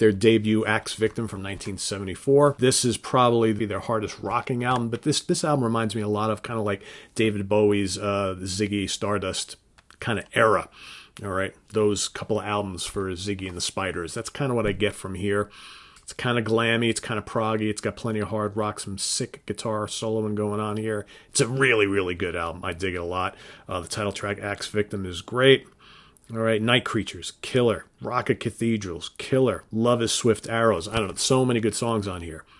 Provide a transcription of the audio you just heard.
their debut Axe Victim from 1974. This is probably their hardest rocking album, but this album reminds me a lot of kind of like David Bowie's Ziggy Stardust kind of era. All right, those couple of albums for Ziggy and the Spiders. That's kind of what I get from here. It's kind of glammy, it's kind of proggy, it's got plenty of hard rock, some sick guitar soloing going on here. It's a really, really good album. I dig it a lot. The title track, Axe Victim, is great. All right, Night Creatures, killer. Rocket Cathedrals, killer. Love is Swift Arrows. I don't know, so many good songs on here.